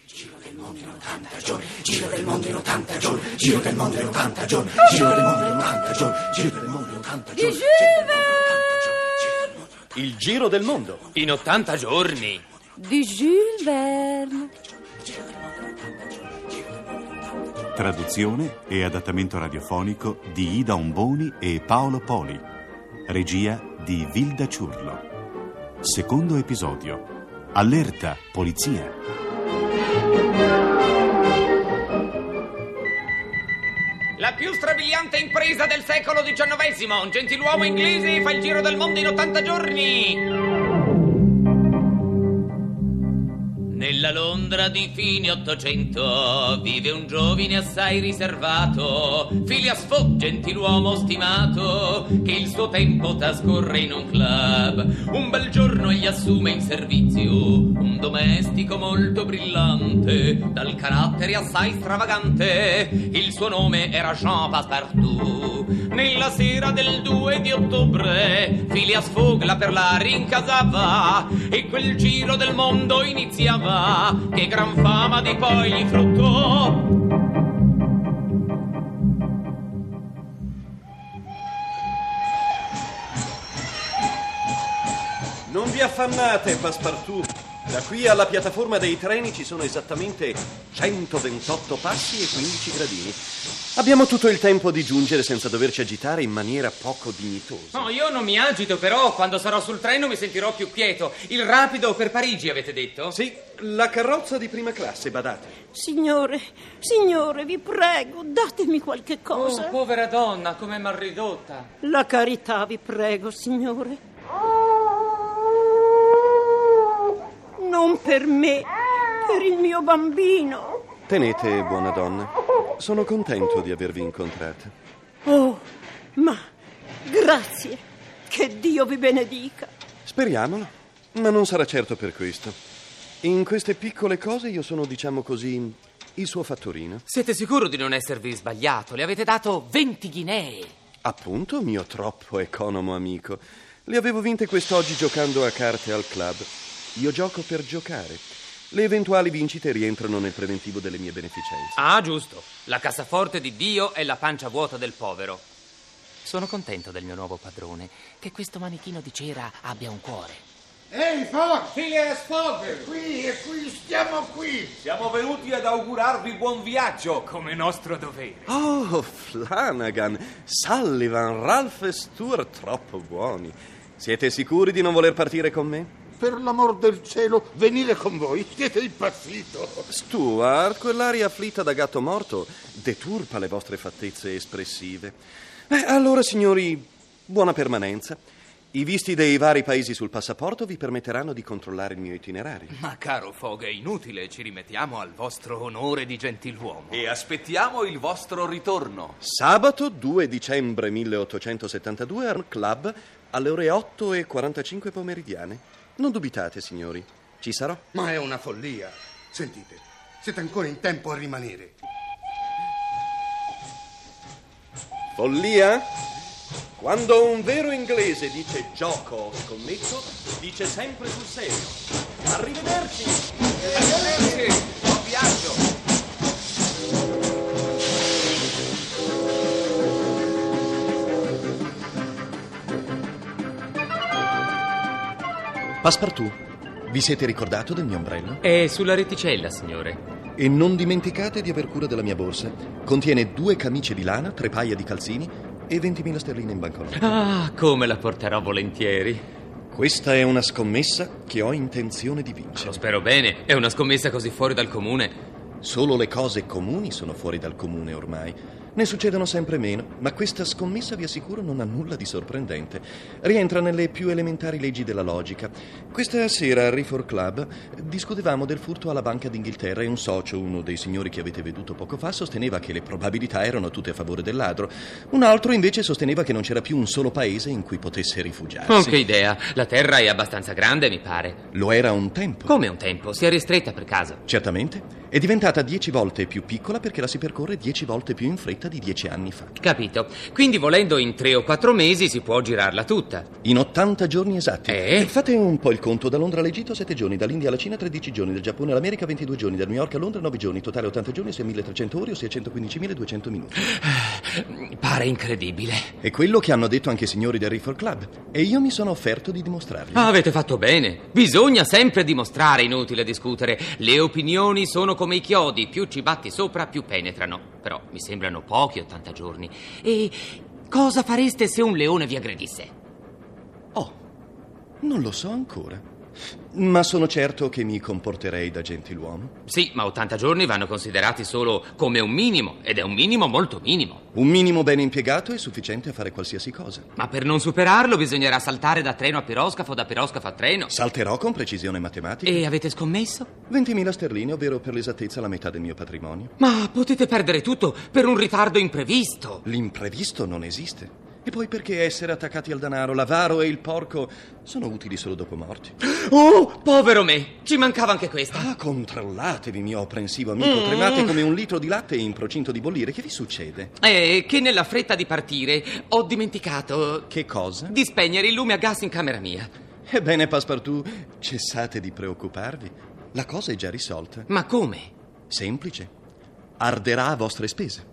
Giro del mondo in 80 giorni, giro del mondo in 80 giorni, giro del mondo in 80 giorni, giro del mondo in 80 giorni, giro del mondo in 80 giorni. Il giro del mondo in 80 giorni di Jules Verne. Traduzione e adattamento radiofonico di Ida Omboni e Paolo Poli. Regia di Vilda Ciurlo. Secondo episodio. Allerta, polizia. La più strabiliante impresa del secolo XIX. Un gentiluomo inglese fa il giro del mondo in 80 giorni. Nella Londra di fine Ottocento vive un giovine assai riservato, Phileas Fogg, gentiluomo stimato, che il suo tempo trascorre in un club. Un bel giorno egli assume in servizio un domestico molto brillante, dal carattere assai stravagante. Il suo nome era Jean Passepartout. Nella sera del 2 di ottobre Phileas Fogg là per là rincasava e quel giro del mondo iniziava, che gran fama di poi gli fruttò. Non vi affannate, Passepartout. Da qui alla piattaforma dei treni ci sono esattamente 128 passi e 15 gradini. Abbiamo tutto il tempo di giungere senza doverci agitare in maniera poco dignitosa. No, io non mi agito, però quando sarò sul treno mi sentirò più quieto. Il rapido per Parigi, avete detto? Sì, la carrozza di prima classe, badate. Signore, vi prego, datemi qualche cosa. Oh, povera donna, come m'ha ridotta. La carità, vi prego, signore. Non per me, per il mio bambino. Tenete, buona donna. Sono contento di avervi incontrata. Oh, ma grazie. Che Dio vi benedica. Speriamolo, ma non sarà certo per questo. In queste piccole cose io sono, diciamo così, il suo fattorino. Siete sicuro di non esservi sbagliato? Le avete dato 20 ghinee. Appunto, mio troppo economo amico. Le avevo vinte quest'oggi giocando a carte al club. Io gioco per giocare. Le eventuali vincite rientrano nel preventivo delle mie beneficenze. Ah, giusto. La cassaforte di Dio e la pancia vuota del povero. Sono contento del mio nuovo padrone, che questo manichino di cera abbia un cuore. Ehi, Fogg! Phileas Fogg! Stiamo qui! Siamo venuti ad augurarvi buon viaggio, come nostro dovere. Oh, Flanagan, Sullivan, Ralph e Stuart, troppo buoni. Siete sicuri di non voler partire con me? Per l'amor del cielo, venire con voi? Siete impazzito! Stuart, quell'aria afflitta da gatto morto deturpa le vostre fattezze espressive. Allora, signori, buona permanenza. I visti dei vari paesi sul passaporto vi permetteranno di controllare il mio itinerario. Ma caro Fogg, è inutile, ci rimettiamo al vostro onore di gentiluomo. E aspettiamo il vostro ritorno. Sabato 2 dicembre 1872 al club alle ore 8:45 pomeridiane. Non dubitate, signori, ci sarò. Ma è una follia. Sentite, siete ancora in tempo a rimanere. Follia? Quando un vero inglese dice gioco o scommetto, dice sempre sul serio. Arrivederci! Arrivederci! Buon viaggio! Passepartout, vi siete ricordato del mio ombrello? È sulla reticella, signore. E non dimenticate di aver cura della mia borsa. Contiene 2 camicie di lana, 3 paia di calzini e 20.000 sterline in banconote. Ah, come la porterò volentieri. Questa è una scommessa che ho intenzione di vincere. Lo spero bene, è una scommessa così fuori dal comune. Solo le cose comuni sono fuori dal comune ormai. Ne succedono sempre meno, ma questa scommessa, vi assicuro, non ha nulla di sorprendente. Rientra nelle più elementari leggi della logica. Questa sera al Reform Club discutevamo del furto alla Banca d'Inghilterra e un socio, uno dei signori che avete veduto poco fa, sosteneva che le probabilità erano tutte a favore del ladro. Un altro invece sosteneva che non c'era più un solo paese in cui potesse rifugiarsi. Oh, che idea! La terra è abbastanza grande, mi pare. Lo era un tempo. Come un tempo? Si è ristretta per caso? Certamente. È diventata 10 volte più piccola perché la si percorre 10 volte più in fretta vita di 10 anni fa. Capito. Quindi volendo in 3 o 4 mesi si può girarla tutta. In 80 giorni esatti. Eh? Fate un po' il conto: da Londra all'Egitto 7 giorni, dall'India alla Cina 13 giorni, dal Giappone all'America 22 giorni, da New York a Londra 9 giorni, totale 80 giorni, sia 1300 ore o sia 115.200 minuti. Pare incredibile. È quello che hanno detto anche i signori del Reefer Club e io mi sono offerto di dimostrarli. Avete fatto bene. Bisogna sempre dimostrare, inutile discutere. Le opinioni sono come i chiodi, più ci batti sopra più penetrano. Però mi sembrano pochi 80 giorni. E cosa fareste se un leone vi aggredisse? Oh, non lo so ancora, ma sono certo che mi comporterei da gentiluomo. Sì, ma 80 giorni vanno considerati solo come un minimo, ed è un minimo molto minimo. Un minimo ben impiegato è sufficiente a fare qualsiasi cosa. Ma per non superarlo bisognerà saltare da treno a piroscafo, da piroscafo a treno. Salterò con precisione matematica. E avete scommesso? 20.000 sterline, ovvero per l'esattezza la metà del mio patrimonio. Ma potete perdere tutto per un ritardo imprevisto. L'imprevisto non esiste. E poi perché essere attaccati al denaro, l'avaro e il porco sono utili solo dopo morti? Oh, povero me, ci mancava anche questa. Ah, controllatevi, mio apprensivo amico. Tremate come un litro di latte in procinto di bollire. Che vi succede? Che nella fretta di partire ho dimenticato Che cosa? di spegnere il lume a gas in camera mia. Ebbene, Passepartout, cessate di preoccuparvi. La cosa è già risolta. Ma come? Semplice. Arderà a vostre spese.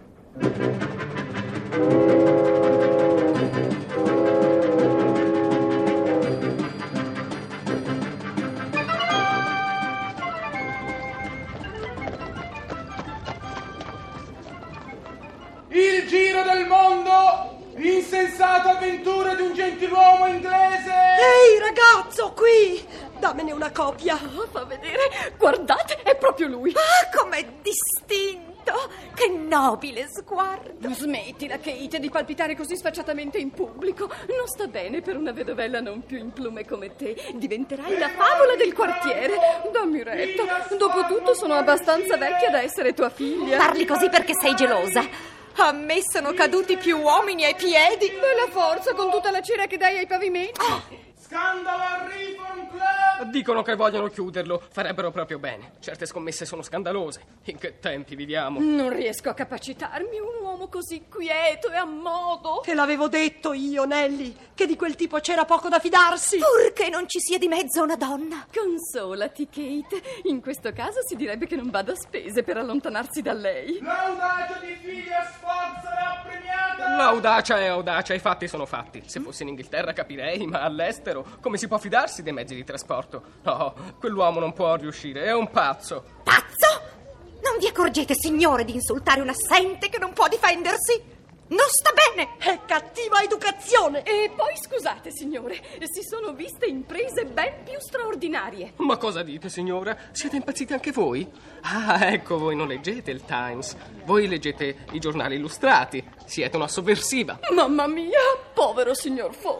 Il giro del mondo, insensate avventure di un gentiluomo inglese. Ehi, ragazzo, qui! Dammene una copia. Fa vedere, guardate, è proprio lui. Ah, com'è distinto! Che nobile sguardo! Smettila, Kate, di palpitare così sfacciatamente in pubblico. Non sta bene per una vedovella non più in plume come te. Diventerai la favola del quartiere. Dammi retta. Dopotutto sono abbastanza vecchia da essere tua figlia. Parli così perché sei gelosa. A me sono caduti più uomini ai piedi. Bella forza con tutta la cera che dai ai pavimenti. Scandalo al Reform Club! Dicono che vogliono chiuderlo. Farebbero proprio bene. Certe scommesse sono scandalose. In che tempi viviamo? Non riesco a capacitarmi. Un uomo così quieto e a modo. Te l'avevo detto io, Nelly, che di quel tipo c'era poco da fidarsi. Purché non ci sia di mezzo una donna. Consolati, Kate. In questo caso si direbbe che non vada a spese per allontanarsi da lei. L'audacia di Phileas Fogg sarà premiata! L'audacia è audacia, i fatti sono fatti. Se fossi in Inghilterra capirei, ma all'estero come si può fidarsi dei mezzi di trasporto? No, quell'uomo non può riuscire, è un pazzo. Pazzo? Non vi accorgete, signore, di insultare un assente che non può difendersi? Non sta bene! È cattiva educazione! E poi scusate, signore, si sono viste imprese ben più straordinarie. Ma cosa dite, signora? Siete impazziti anche voi? Ah, ecco, voi non leggete il Times. Voi leggete i giornali illustrati. Siete una sovversiva. Mamma mia, povero signor Fogg.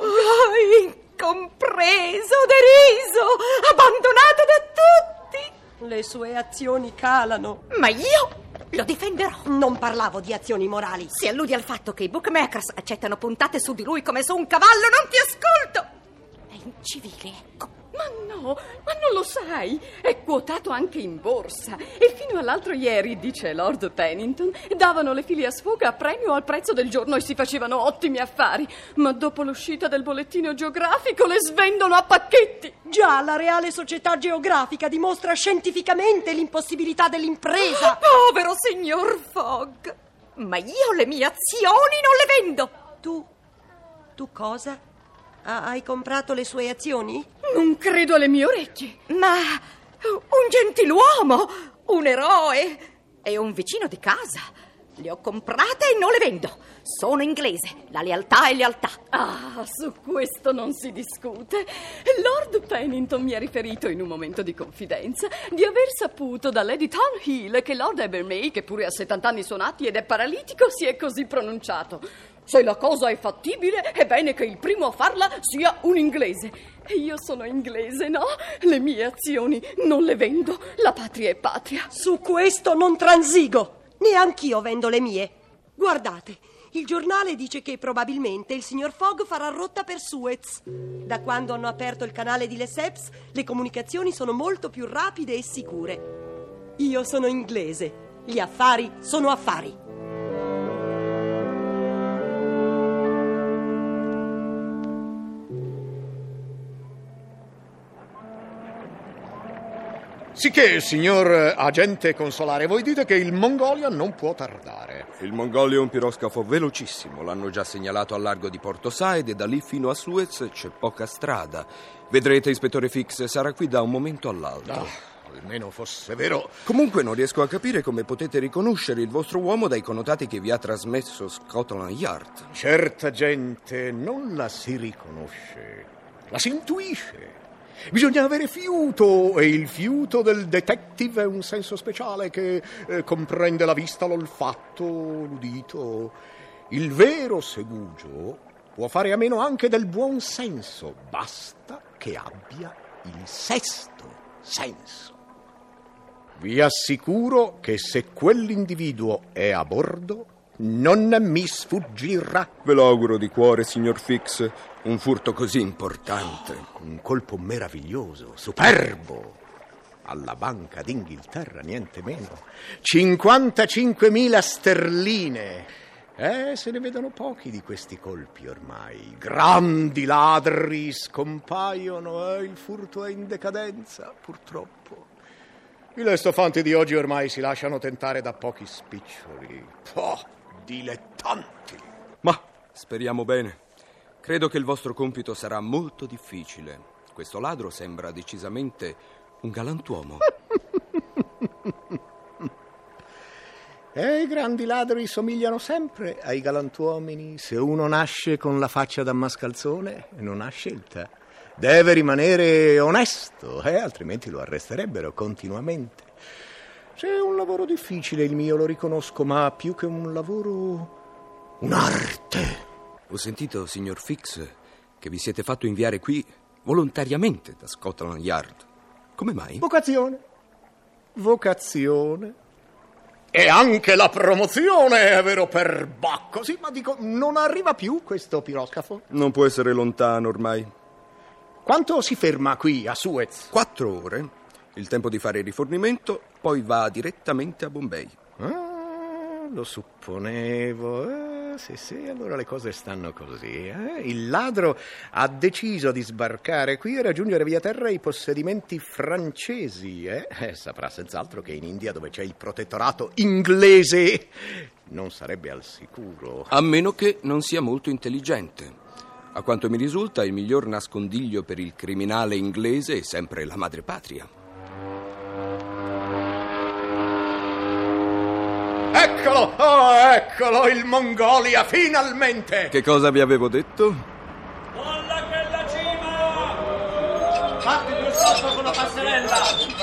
Incompreso, deriso, abbandonato da tutti. Le sue azioni calano. Ma io lo difenderò. Non parlavo di azioni morali. Si allude al fatto che i bookmakers accettano puntate su di lui come su un cavallo, non ti ascolto. È incivile, ecco. Ma no, ma non lo sai. È quotato anche in borsa. E fino all'altro ieri, dice Lord Pennington, davano le Phileas Fogg a premio al prezzo del giorno e si facevano ottimi affari. Ma dopo l'uscita del bollettino geografico le svendono a pacchetti. Già, la Reale Società Geografica dimostra scientificamente l'impossibilità dell'impresa. Povero signor Fogg. Ma io le mie azioni non le vendo. Tu cosa? Hai comprato le sue azioni? Non credo alle mie orecchie. Ma un gentiluomo, un eroe e un vicino di casa. Le ho comprate e non le vendo. Sono inglese. La lealtà è lealtà. Ah, su questo non si discute. Lord Pennington mi ha riferito in un momento di confidenza di aver saputo da Lady Thornhill che Lord Abermay, che pure ha 70 anni suonati ed è paralitico, si è così pronunciato. Se la cosa è fattibile, è bene che il primo a farla sia un inglese. E io sono inglese, no? Le mie azioni non le vendo. La patria è patria. Su questo non transigo. Neanch'io vendo le mie. Guardate, il giornale dice che probabilmente il signor Fogg farà rotta per Suez. Da quando hanno aperto il canale di Lesseps, le comunicazioni sono molto più rapide e sicure. Io sono inglese. Gli affari sono affari. Sicché, signor agente consolare, voi dite che il Mongolia non può tardare. Il Mongolia è un piroscafo velocissimo. L'hanno già segnalato al largo di Porto Said e da lì fino a Suez c'è poca strada. Vedrete, ispettore Fix, sarà qui da un momento all'altro. Almeno fosse vero. Comunque non riesco a capire come potete riconoscere il vostro uomo dai connotati che vi ha trasmesso Scotland Yard. Certa gente non la si riconosce, la si intuisce. Bisogna avere fiuto, e il fiuto del detective è un senso speciale che comprende la vista, l'olfatto, l'udito. Il vero segugio può fare a meno anche del buon senso, basta che abbia il sesto senso. Vi assicuro che se quell'individuo è a bordo non mi sfuggirà. Ve lo auguro di cuore, signor Fix. Un furto così importante. Un colpo meraviglioso, superbo. Alla Banca d'Inghilterra, niente meno. 55.000 sterline. Se ne vedono pochi di questi colpi ormai. Grandi ladri scompaiono, il furto è in decadenza, purtroppo. I lestofanti di oggi ormai si lasciano tentare da pochi spiccioli. Dilettanti. Ma speriamo bene. Credo che il vostro compito sarà molto difficile. Questo ladro sembra decisamente un galantuomo. I grandi ladri somigliano sempre ai galantuomini. Se uno nasce con la faccia da mascalzone, non ha scelta. Deve rimanere onesto, altrimenti lo arresterebbero continuamente. C'è un lavoro difficile il mio, lo riconosco, ma più che un lavoro, un'arte. Ho sentito, signor Fix, che vi siete fatto inviare qui volontariamente da Scotland Yard. Come mai? Vocazione. E anche la promozione, è vero, per Bacco. Sì, ma dico, non arriva più questo piroscafo? Non può essere lontano ormai. Quanto si ferma qui a Suez? 4 ore. Il tempo di fare il rifornimento, poi va direttamente a Bombay. Lo supponevo. Sì, allora le cose stanno così. Il ladro ha deciso di sbarcare qui e raggiungere via terra i possedimenti francesi. Saprà senz'altro che in India, dove c'è il protettorato inglese, non sarebbe al sicuro. A meno che non sia molto intelligente. A quanto mi risulta, il miglior nascondiglio per il criminale inglese è sempre la madrepatria. Eccolo, il Mongolia, finalmente! Che cosa vi avevo detto? Molla quella cima! Fatti più sotto con la passerella!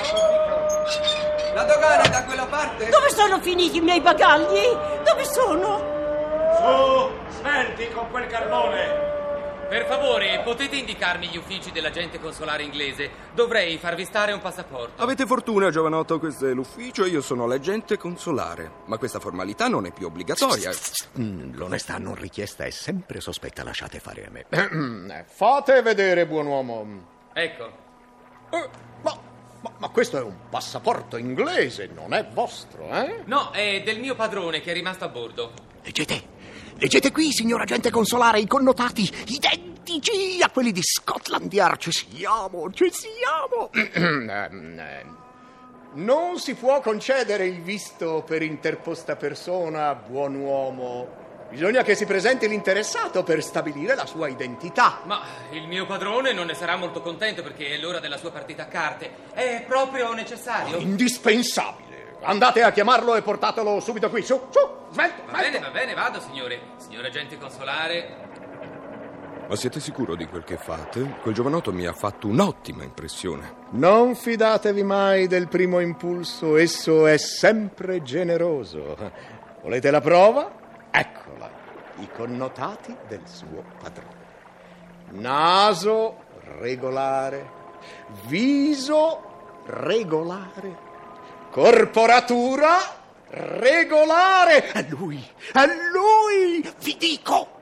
La dogana è da quella parte? Dove sono finiti i miei bagagli? Dove sono? Su, svelti con quel carbone! Per favore, potete indicarmi gli uffici dell'agente consolare inglese? Dovrei farvi stare un passaporto. Avete fortuna, giovanotto, questo è l'ufficio e io sono l'agente consolare. Ma questa formalità non è più obbligatoria. L'onestà non richiesta è sempre sospetta, lasciate fare a me. Fate vedere, buon uomo. Ecco. Ma questo è un passaporto inglese, non è vostro, No, è del mio padrone che è rimasto a bordo. Leggete qui, signor agente consolare, i connotati identici a quelli di Scotland Yard. Ci siamo. Non si può concedere il visto per interposta persona, buon uomo. Bisogna che si presenti l'interessato per stabilire la sua identità. Ma il mio padrone non ne sarà molto contento perché è l'ora della sua partita a carte. È proprio necessario? Indispensabile. Andate a chiamarlo e portatelo subito qui. Su, svelto. Va bene, vado, signore. Signor agente consolare. Ma siete sicuro di quel che fate? Quel giovanotto mi ha fatto un'ottima impressione. Non fidatevi mai del primo impulso, esso è sempre generoso. Volete la prova? Eccola, i connotati del suo padrone. Naso regolare, viso regolare, corporatura regolare. È lui, vi dico.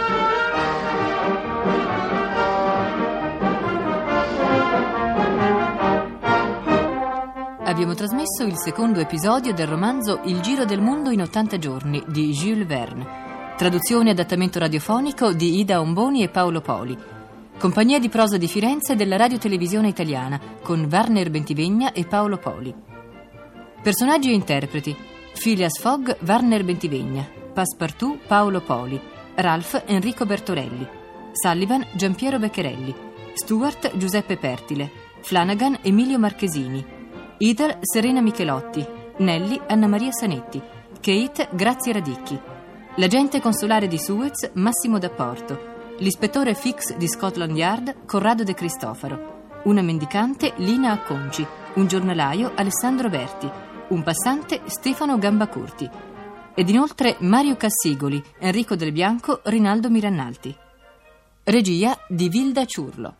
Abbiamo trasmesso il secondo episodio del romanzo Il giro del mondo in 80 giorni di Jules Verne. Traduzione e adattamento radiofonico di Ida Omboni e Paolo Poli. Compagnia di prosa di Firenze della Radio-Televisione Italiana, con Warner Bentivegna e Paolo Poli. Personaggi e interpreti: Phileas Fogg, Warner Bentivegna; Passepartout, Paolo Poli; Ralph, Enrico Bertorelli; Sullivan, Giampiero Beccherelli; Stuart, Giuseppe Pertile; Flanagan, Emilio Marchesini; Ethel, Serena Michelotti; Nelly, Anna Maria Sanetti; Kate, Grazia Radicchi; l'agente consolare di Suez, Massimo D'Apporto; l'ispettore Fix di Scotland Yard, Corrado De Cristofaro; una mendicante, Lina Acconci; un giornalaio, Alessandro Berti; un passante, Stefano Gambacurti; ed inoltre Mario Cassigoli, Enrico Del Bianco, Rinaldo Mirannalti. Regia di Vilda Ciurlo.